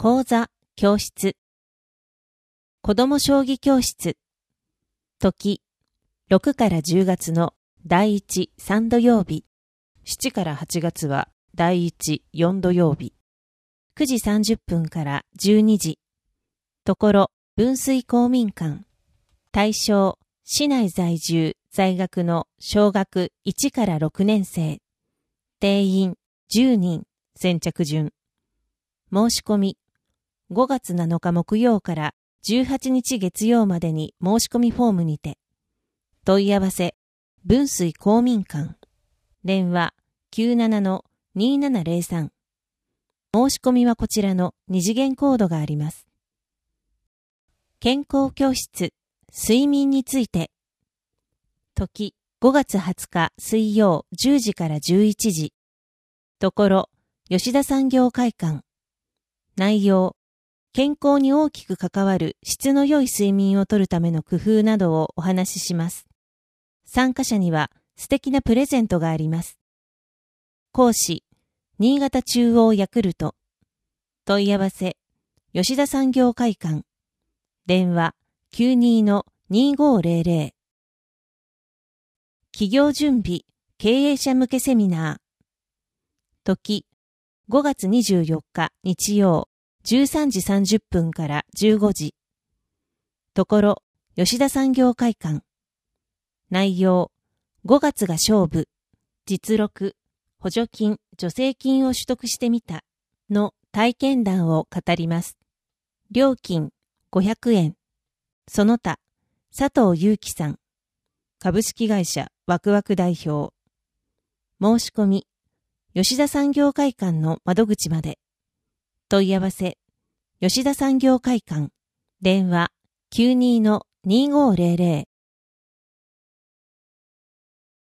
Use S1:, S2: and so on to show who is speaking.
S1: 講座、教室。子供将棋教室。時、6から10月の第1、3土曜日。7から8月は第1、4土曜日。9時30分から12時。ところ、分水公民館。対象、市内在住、在学の小学1から6年生。定員10人、先着順。申し込み、5月7日木曜から18日月曜までに申し込みフォームにて。問い合わせ、分水公民館。電話 97-2703。申し込みはこちらの2次元コードがあります。健康教室、睡眠について。時、5月20日水曜10時から11時。ところ、吉田産業会館。内容、健康に大きく関わる質の良い睡眠をとるための工夫などをお話しします。参加者には素敵なプレゼントがあります。講師、新潟中央ヤクルト。問い合わせ、吉田産業会館。電話 92-2500。企業準備、経営者向けセミナー。時、5月24日日曜13時30分から15時。ところ、吉田産業会館。内容、5月が勝負、実録、補助金、助成金を取得してみたの体験談を語ります。料金500円。その他、佐藤祐樹さん。株式会社ワクワク代表。申し込み、吉田産業会館の窓口まで。問い合わせ、吉田産業会館。電話 92-2500。